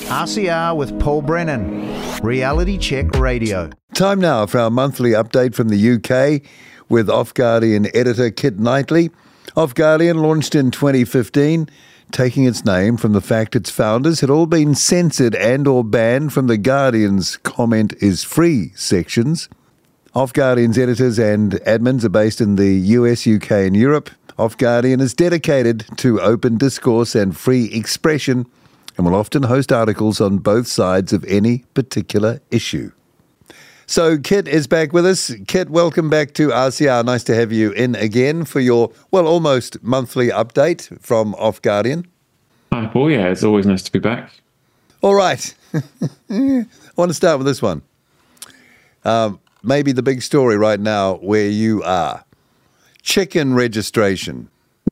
RCR with Paul Brennan, Reality Check Radio. Time now for our monthly update from the UK with Off Guardian editor Kit Knightley. Off Guardian launched in 2015, taking its name from the fact its founders had all been censored and or banned from the Guardian's comment is free sections. Off Guardian's editors and admins are based in the US, UK and Europe. Off Guardian is dedicated to open discourse and free expression and will often host articles on both sides of any particular issue. So Kit is back with us. Kit, welcome back to RCR. Nice to have you in again for your, almost monthly update from Off Guardian. Hi, Paul. Yeah, it's always nice to be back. All right. I want to start with this one. Maybe the big story right now where you are. Chicken registration.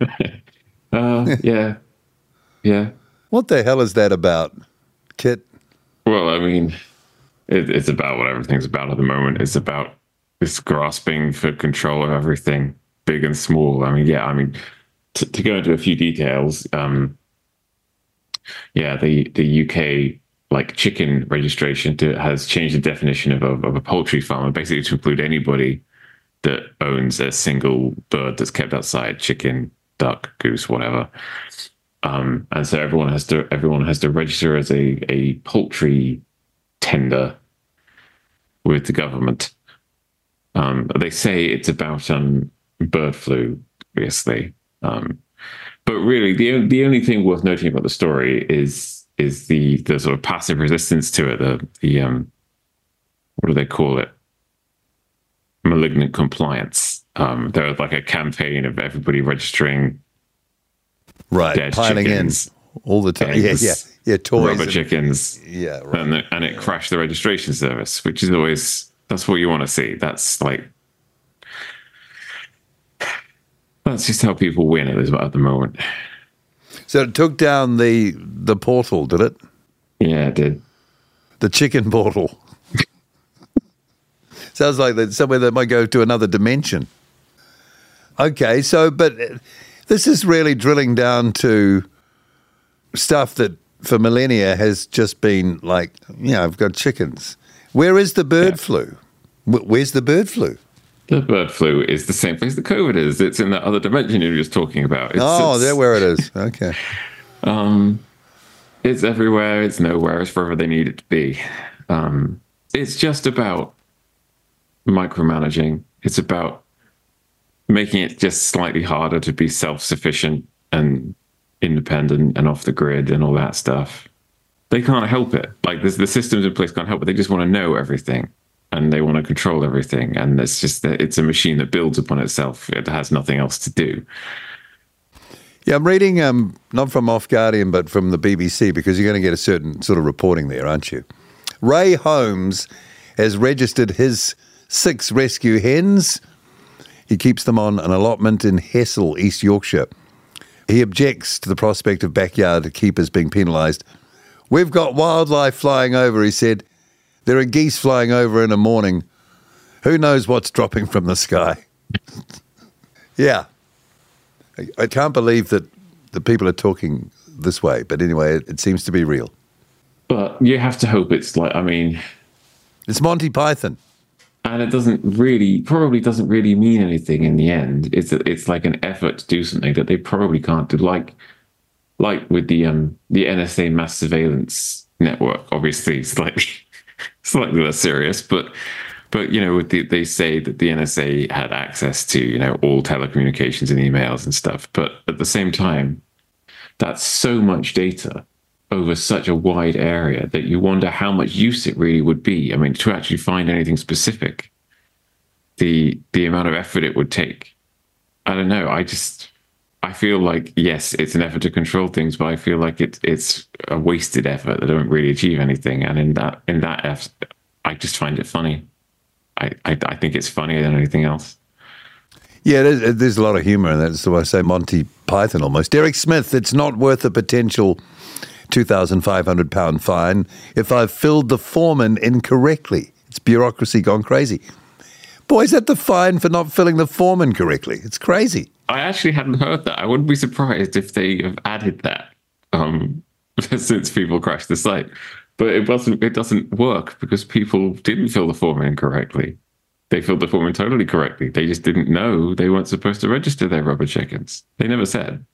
Yeah. What the hell is that about, Kit? Well, I mean, it's about what everything's about at the moment. It's about this grasping for control of everything, big and small. To go into a few details, the UK chicken registration has changed the definition of a poultry farm, basically to include anybody that owns a single bird that's kept outside, chicken, duck, goose, whatever. And so everyone has to register as a poultry tender with the government. They say it's about bird flu, obviously. But really, the only thing worth noting about the story is the sort of passive resistance to it. The what do they call it? Malignant compliance. There was a campaign of everybody registering. Right, dead piling chickens, in all the time. eggs, Yeah, toys. rubber chickens. Yeah, right. And it crashed the registration service, which is always, that's what you want to see. That's just how people win at the moment. So it took down the portal, did it? Yeah, it did. The chicken portal. Sounds like that's somewhere that might go to another dimension. Okay, but this is really drilling down to stuff that for millennia has just been I've got chickens. Where is the bird flu? Where's the bird flu? The bird flu is the same place that COVID is. It's in that other dimension you were just talking about. There where it is. Okay. It's everywhere. It's nowhere. It's wherever they need it to be. It's just about micromanaging. It's about making it just slightly harder to be self-sufficient and independent and off the grid and all that stuff. They can't help it. The systems in place can't help it. They just want to know everything and they want to control everything. And it's just that it's a machine that builds upon itself. It has nothing else to do. Yeah, I'm reading, not from Off Guardian, but from the BBC, because you're going to get a certain sort of reporting there, aren't you? Ray Holmes has registered his 6 rescue hens. He keeps them on an allotment in Hessel, East Yorkshire. He objects to the prospect of backyard keepers being penalised. We've got wildlife flying over, he said. There are geese flying over in the morning. Who knows what's dropping from the sky? Yeah. I can't believe that the people are talking this way, but anyway, it seems to be real. But you have to hope it's it's Monty Python. And it probably doesn't really mean anything in the end. It's like an effort to do something that they probably can't do. Like with the NSA mass surveillance network, obviously slightly less serious, but they say that the NSA had access to all telecommunications and emails and stuff. But at the same time, that's so much data over such a wide area that you wonder how much use it really would be. I mean, to actually find anything specific, the amount of effort it would take. I don't know. I feel like, yes, it's an effort to control things, but I feel like it's a wasted effort that don't really achieve anything. And in that effort, I just find it funny. I think it's funnier than anything else. Yeah, there's a lot of humour in that. So I say Monty Python almost. Derek Smith, it's not worth the potential £2,500 fine if I've filled the form in incorrectly. It's bureaucracy gone crazy. Boy, is that the fine for not filling the form in correctly? It's crazy. I actually hadn't heard that. I wouldn't be surprised if they have added that. since people crashed the site. But it doesn't work because people didn't fill the form in correctly. They filled the form in totally correctly. They just didn't know they weren't supposed to register their rubber chickens. They never said.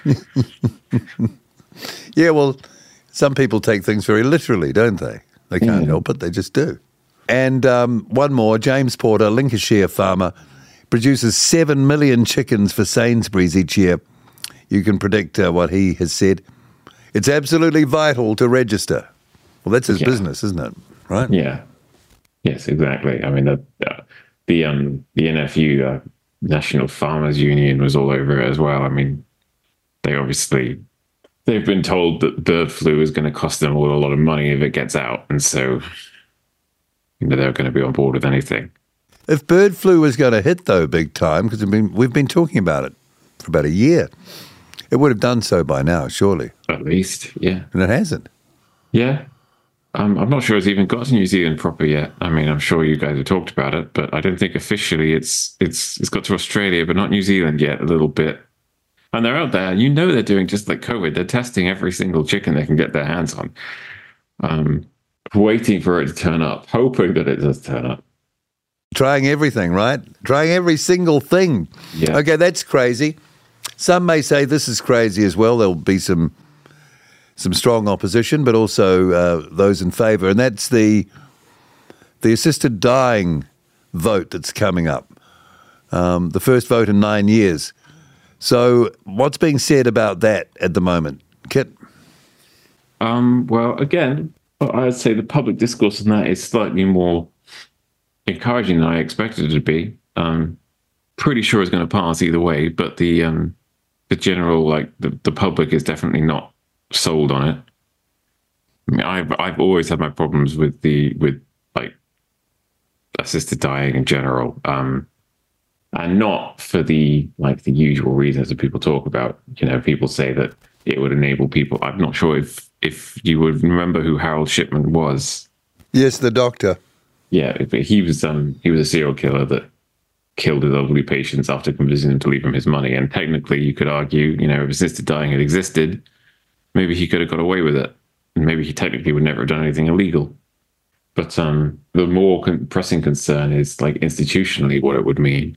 Yeah, well, some people take things very literally, don't they? They can't help it. They just do. And one more, James Porter, Lincolnshire farmer, produces 7 million chickens for Sainsbury's each year. You can predict what he has said. It's absolutely vital to register. Well, that's his business, isn't it? Right? Yeah. Yes, exactly. I mean, the NFU, National Farmers Union, was all over it as well. I mean, they've been told that bird flu is going to cost them all a lot of money if it gets out, and so they're going to be on board with anything. If bird flu was going to hit, though, big time, because we've been talking about it for about a year, it would have done so by now, surely. At least, yeah. And it hasn't. Yeah. I'm not sure it's even got to New Zealand proper yet. I mean, I'm sure you guys have talked about it, but I don't think officially it's got to Australia, but not New Zealand yet, a little bit. And they're out there, they're doing just like COVID. They're testing every single chicken they can get their hands on, waiting for it to turn up, hoping that it does turn up. Trying everything, right? Trying every single thing. Yeah. Okay, that's crazy. Some may say this is crazy as well. There'll be some strong opposition, but also those in favour. And that's the assisted dying vote that's coming up, the first vote in 9 years. So what's being said about that at the moment, Kit? Well, again, I'd say the public discourse on that is slightly more encouraging than I expected it to be. Pretty sure it's going to pass either way, but the general, the public is definitely not sold on it. I mean, I've always had my problems with assisted dying in general, and not for the usual reasons that people talk about. People say that it would enable people. I'm not sure if you would remember who Harold Shipman was. Yes, the doctor. Yeah, but he was a serial killer that killed his elderly patients after convincing them to leave him his money. And technically, you could argue, if assisted dying had existed, maybe he could have got away with it. And maybe he technically would never have done anything illegal. But the more pressing concern is institutionally what it would mean.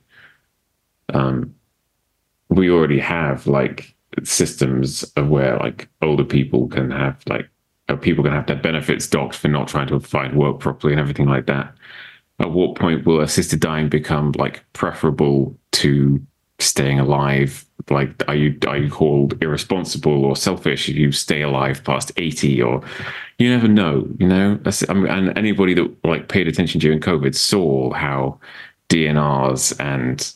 We already have systems of where older people can have people can have their benefits docked for not trying to find work properly and everything like that. At what point will assisted dying become preferable to staying alive? Are you called irresponsible or selfish if you stay alive past 80? Or you never know, and anybody that paid attention during COVID saw how DNRs and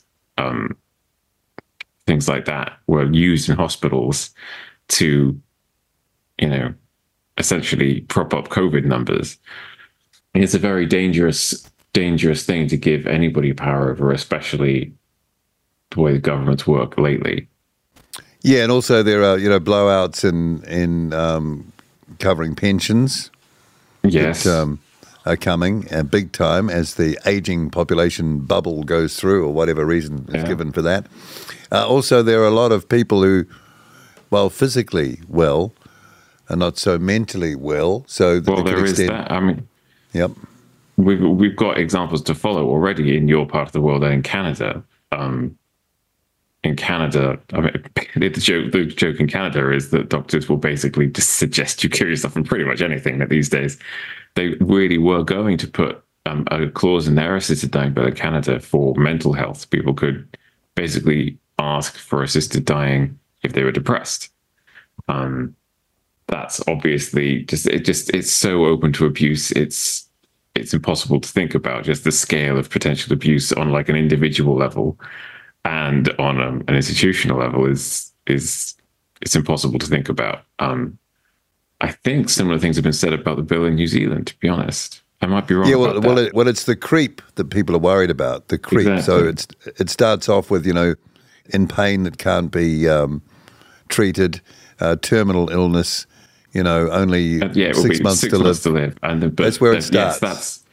things like that were used in hospitals to, essentially prop up COVID numbers. And it's a very dangerous thing to give anybody power over, especially the way the governments work lately. Yeah, and also there are blowouts in covering pensions. Yes, that, are coming big time as the aging population bubble goes through, or whatever reason is given for that. Also, there are a lot of people who, while physically well, are not so mentally well. So there is that. I mean, yep. We've got examples to follow already in your part of the world and in Canada. In Canada, I mean, the joke in Canada is that doctors will basically just suggest you kill yourself from pretty much anything these days. They really were going to put a clause in their assisted dying bill in Canada for mental health. People could basically ask for assisted dying if they were depressed. That's obviously it's so open to abuse. It's impossible to think about just the scale of potential abuse on an individual level, and on an institutional level it's impossible to think about. I think similar things have been said about the bill in New Zealand, to be honest. I might be wrong. Yeah, about that. Well, it's the creep that people are worried about. The creep. Exactly. So it starts off with in pain that can't be treated, terminal illness. Only 6 months to live. And that's where it starts. Yes,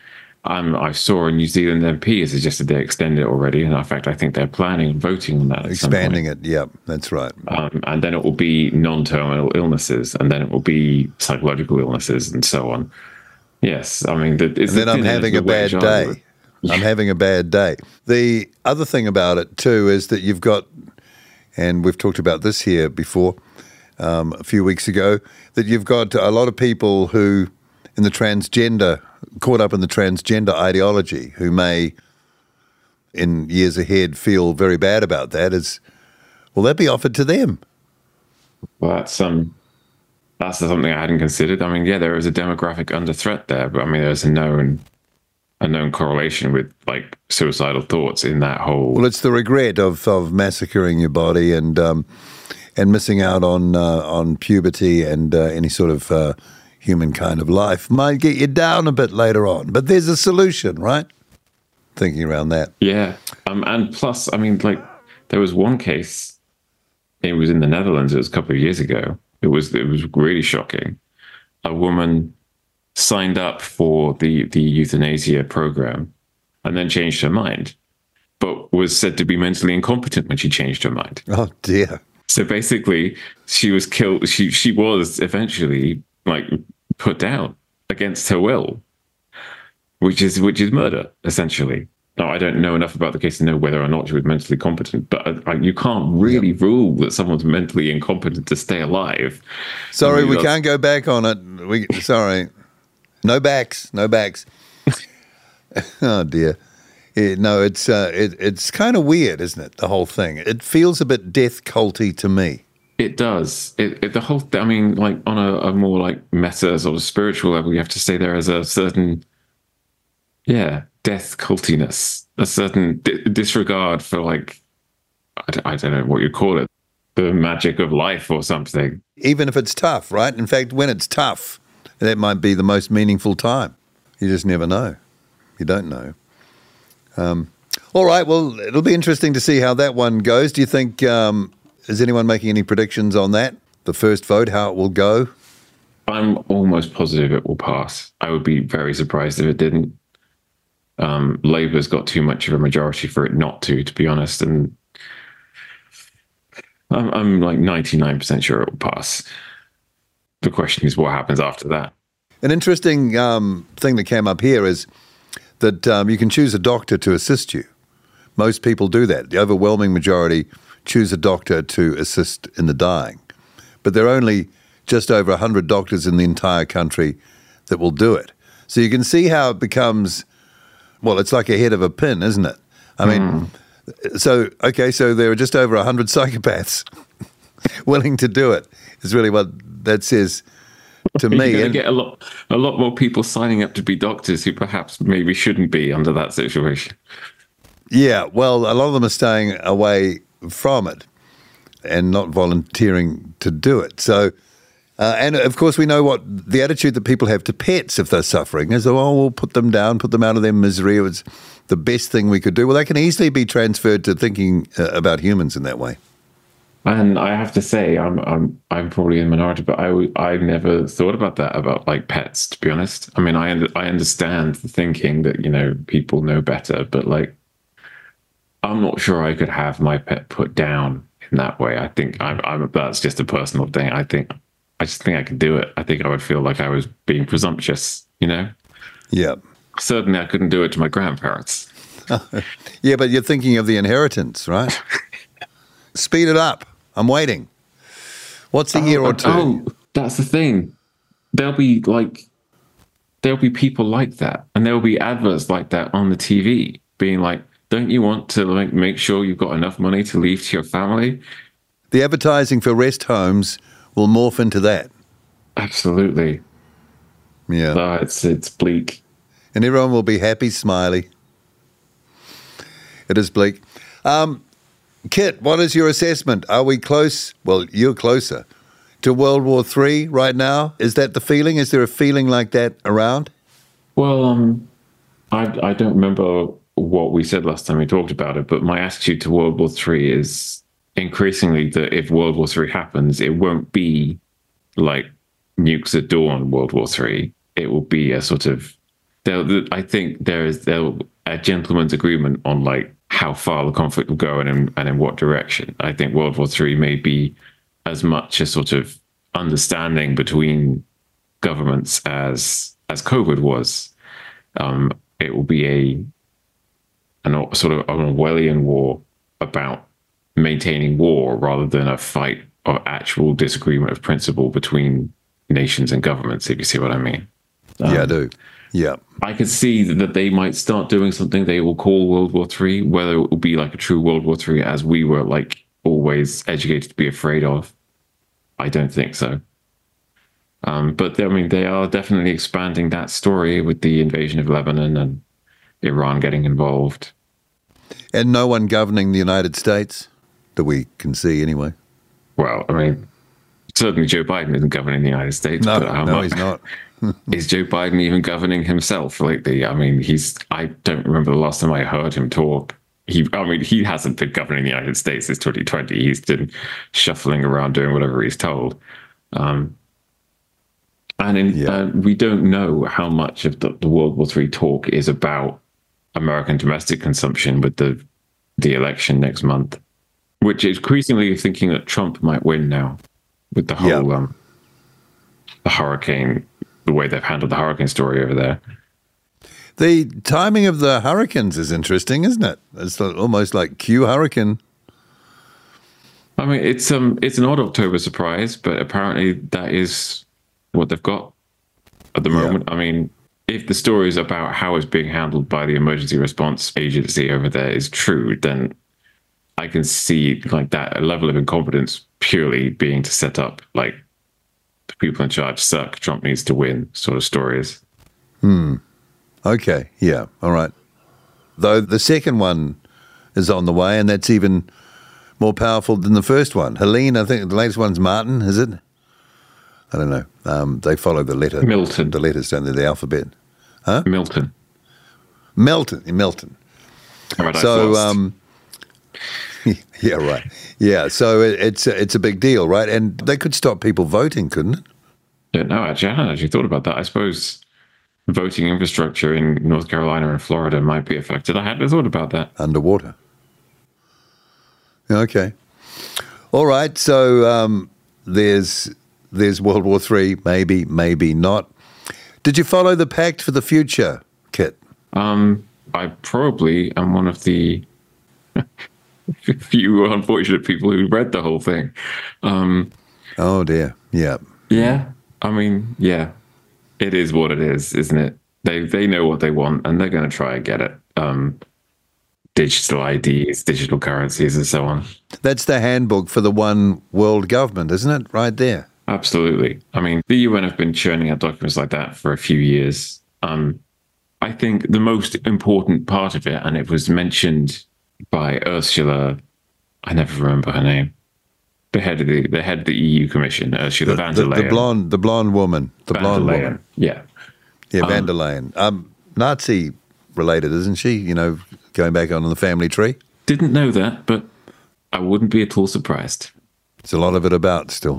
I saw a New Zealand MP has suggested they extend it already, and in fact, I think they're planning on voting on that. At Expanding it, yeah, that's right. And then it will be non-terminal illnesses, and then it will be psychological illnesses, and so on. Yes, I mean, and then I'm having a bad day. I'm having a bad day. The other thing about it too is that you've got, and we've talked about this here before, a few weeks ago, that you've got a lot of people who, caught up in the transgender ideology, who may, in years ahead, feel very bad about that. Will that be offered to them? Well, that's something I hadn't considered. I mean, yeah, there is a demographic under threat there, but I mean, there's a known correlation with like suicidal thoughts in that whole. Well, it's the regret of massacring your body and missing out on puberty and any sort of human kind of life might get you down a bit later on. But there's a solution, right? Thinking around that. Yeah. And plus, I mean, like, there was one case, it was in the Netherlands, it was a couple of years ago. It was really shocking. A woman signed up for the euthanasia program and then changed her mind, but was said to be mentally incompetent when she changed her mind. Oh, dear. So basically, she was killed. She was eventually like put down against her will, which is murder, essentially. Now, I don't know enough about the case to know whether or not she was mentally competent, but you can't really rule that someone's mentally incompetent to stay alive. Sorry, we can't go back on it. Sorry. No backs. Oh, dear. No, it's kind of weird, isn't it, the whole thing? It feels a bit death culty to me. It does. The whole, I mean, like on a more like meta sort of spiritual level, you have to say there is a certain, death cultiness, a certain disregard for like, I don't know what you call it, the magic of life or something. Even if it's tough, right? In fact, when it's tough, that might be the most meaningful time. You just never know. You don't know. All right, well, it'll be interesting to see how that one goes. Do you think, is anyone making any predictions on that? The first vote, how it will go? I'm almost positive it will pass. I would be very surprised if it didn't. Labour's got too much of a majority for it not to be honest. And I'm like 99% sure it will pass. The question is what happens after that. An interesting thing that came up here is that you can choose a doctor to assist you. Most people do that. The overwhelming majority choose a doctor to assist in the dying. But there are only just over 100 doctors in the entire country that will do it. So you can see how it becomes, well, it's like a head of a pin, isn't it? I mean, so there are just over 100 psychopaths willing to do it, is really what that says to me. You're going to get a lot more people signing up to be doctors who perhaps maybe shouldn't be under that situation. Yeah, well, a lot of them are staying away from it and not volunteering to do it. So, and of course, we know what the attitude that people have to pets if they're suffering is, we'll put them down, put them out of their misery. It was the best thing we could do. Well, that can easily be transferred to thinking about humans in that way. And I have to say, I'm probably in the minority, but I never thought about that about like pets. To be honest, I mean, I understand the thinking that people know better, but like, I'm not sure I could have my pet put down in that way. I think that's just a personal thing. I just think I could do it. I think I would feel like I was being presumptuous, Yeah. Certainly I couldn't do it to my grandparents. Yeah, but you're thinking of the inheritance, right? Speed it up. I'm waiting. What's a year or two? Oh, that's the thing. There'll be people like that, and there'll be adverts like that on the TV being like, don't you want to like make sure you've got enough money to leave to your family? The advertising for rest homes will morph into that. Absolutely. Yeah. It's bleak. And everyone will be happy, smiley. It is bleak. Kit, what is your assessment? Are we close? Well, you're closer to World War III right now. Is that the feeling? Is there a feeling like that around? Well, I don't remember what we said last time we talked about it, but my attitude to World War III is increasingly that if World War III happens, it won't be like nukes at dawn World War III. It will be a sort of I think there's a gentleman's agreement on like how far the conflict will go and in what direction. I think World War III may be as much a sort of understanding between governments as COVID was. It will be a sort of an Orwellian war about maintaining war rather than a fight or actual disagreement of principle between nations and governments, if you see what I mean. Yeah, I do. Yeah. I could see that they might start doing something they will call World War III, whether it will be like a true World War III as we were like always educated to be afraid of. I don't think so. But I mean, they are definitely expanding that story with the invasion of Lebanon and Iran getting involved. And no one governing the United States that we can see anyway. Well, I mean, certainly Joe Biden isn't governing the United States. No, but he's not. Is Joe Biden even governing himself lately? I mean, I don't remember the last time I heard him talk. He hasn't been governing the United States since 2020. He's been shuffling around doing whatever he's told. We don't know how much of the World War III talk is about American domestic consumption with the election next month, which is increasingly thinking that Trump might win now with the whole the hurricane, the way they've handled the hurricane story over there. The timing of the hurricanes is interesting, isn't it? It's almost like Q hurricane. I mean, it's an odd October surprise, but apparently that is what they've got at the moment. I mean, if the story is about how it's being handled by the emergency response agency over there is true, then I can see like that a level of incompetence purely being to set up like the people in charge suck, Trump needs to win sort of stories. Okay, yeah, all right. Though the second one is on the way, and that's even more powerful than the first one. Helene, I think the latest one's Martin, is it? I don't know. They follow the letter. Milton. The letters, don't they? The alphabet. Huh? Milton. Right, so, yeah, right. Yeah, so it's a big deal, right? And they could stop people voting, couldn't it? Don't know, actually. I hadn't actually thought about that. I suppose voting infrastructure in North Carolina and Florida might be affected. I hadn't thought about that. Underwater. Okay. All right, so there's World War III, maybe not. Did you follow the Pact for the Future, Kit? I probably am one of the few unfortunate people who read the whole thing. Oh dear, yeah. Yeah, I mean, yeah, it is what it is, isn't it? They know what they want, and they're going to try and get it. Digital IDs, digital currencies, and so on. That's the handbook for the one world government, isn't it? Right there. Absolutely. I mean, the UN have been churning out documents like that for a few years. I think the most important part of it, and it was mentioned by Ursula, I never remember her name, the head of the EU Commission, Ursula von der Leyen. The blonde woman. Blonde woman. Yeah. Yeah, von der Leyen. Nazi related, isn't she? You know, going back on the family tree. Didn't know that, but I wouldn't be at all surprised. There's a lot of it about still.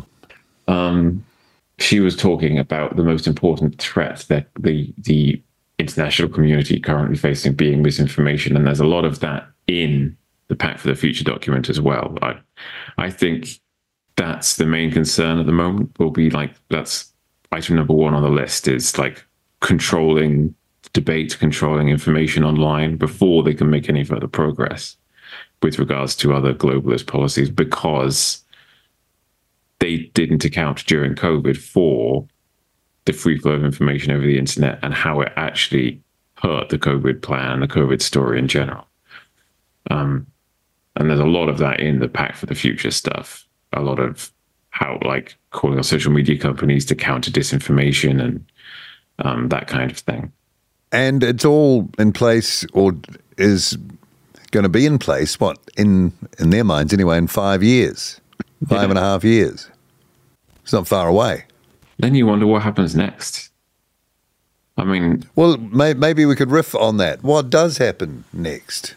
She was talking about the most important threat that the international community currently facing being misinformation, and there's a lot of that in the Pact for the Future document as well. I think that's the main concern at the moment. Will be like that's item number one on the list is like controlling debate, controlling information online before they can make any further progress with regards to other globalist policies, because they didn't account during COVID for the free flow of information over the internet and how it actually hurt the COVID plan, the COVID story in general. And there's a lot of that in the Pact for the Future stuff. A lot of how, like, calling on social media companies to counter disinformation and that kind of thing. And it's all in place, or is going to be in place, what, in their minds anyway, in 5 years. 5.5 years. It's not far away. Then you wonder what happens next. I mean... Well, maybe we could riff on that. What does happen next?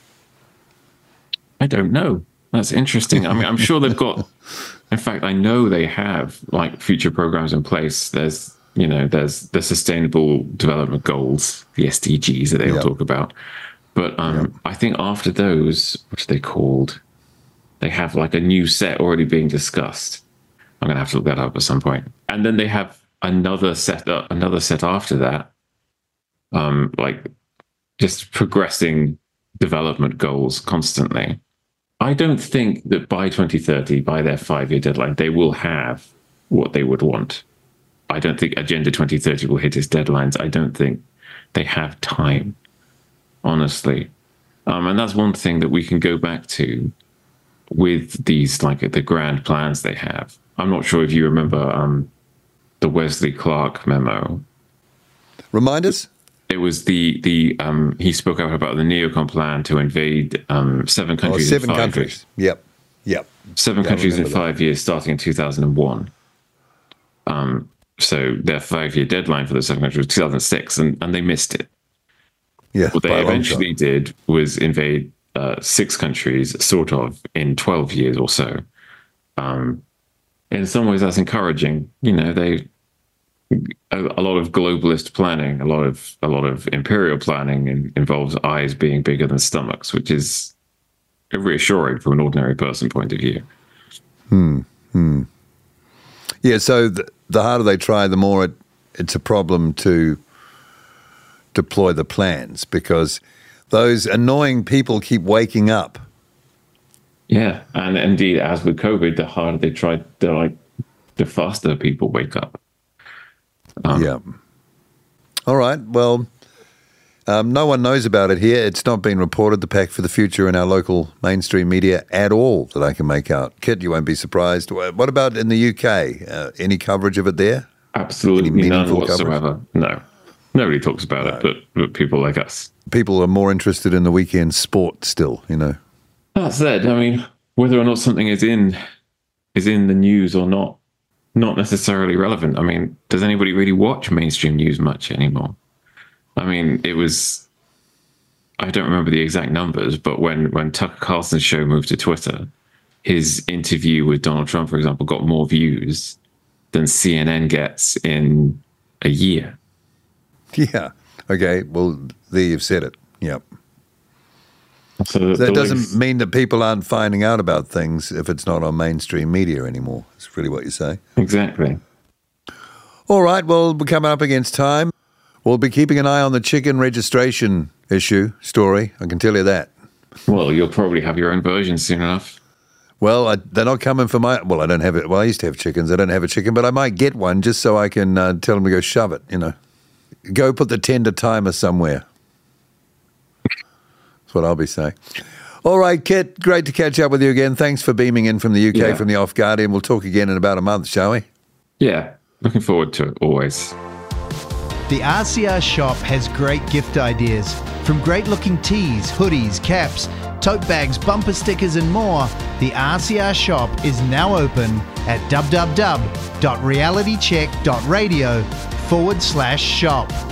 I don't know. That's interesting. I mean, I'm sure they've got... In fact, I know they have, like, future programs in place. There's You know, there's the Sustainable Development Goals, the SDGs that they all talk about. But I think after those, what are they called? They have like a new set already being discussed. I'm going to have to look that up at some point. And then they have another set after that, like just progressing development goals constantly. I don't think that by 2030, by their 5-year deadline, they will have what they would want. I don't think Agenda 2030 will hit its deadlines. I don't think they have time, honestly. And that's one thing that we can go back to with these, like the grand plans they have. I'm not sure if you remember the Wesley Clark memo. Remind us? It was he spoke out about the neocon plan to invade 7 countries. 7 countries. Yep. 7 countries in 5 years, starting in 2001. So their 5-year deadline for the 7 countries was 2006, and they missed it. Yeah. What they eventually did was invade 6 countries, sort of, in 12 years or so. In some ways, that's encouraging. You know, a lot of globalist planning, a lot of imperial planning involves eyes being bigger than stomachs, which is reassuring from an ordinary person point of view. Yeah, so the harder they try, the more it's a problem to deploy the plans, because those annoying people keep waking up. Yeah, and indeed, as with COVID, the harder they try, the faster people wake up. Yeah. All right. Well, no one knows about it here. It's not been reported, the Pact for the Future, in our local mainstream media at all that I can make out. Kit, you won't be surprised. What about in the UK? Any coverage of it there? Absolutely none whatsoever. No. Nobody talks about it, but people like us. People are more interested in the weekend sport still, you know. That said, I mean, whether or not something is in the news or not necessarily relevant. I mean, does anybody really watch mainstream news much anymore? I mean, I don't remember the exact numbers, but when Tucker Carlson's show moved to Twitter, his interview with Donald Trump, for example, got more views than CNN gets in a year. Yeah. Okay. Well, there you've said it. Yep. So that doesn't mean that people aren't finding out about things if it's not on mainstream media anymore. That's really what you say. Exactly. All right. Well, we're coming up against time. We'll be keeping an eye on the chicken registration story. I can tell you that. Well, you'll probably have your own version soon enough. Well, they're not coming for I don't have it. Well, I used to have chickens. I don't have a chicken, but I might get one just so I can tell them to go shove it, you know. Go put the tender timer somewhere. That's what I'll be saying. All right, Kit, great to catch up with you again. Thanks for beaming in from the UK, from the Off Guardian. We'll talk again in about a month, shall we? Yeah, looking forward to it, always. The RCR shop has great gift ideas. From great-looking tees, hoodies, caps, tote bags, bumper stickers and more, the RCR shop is now open at www.realitycheck.radio/shop.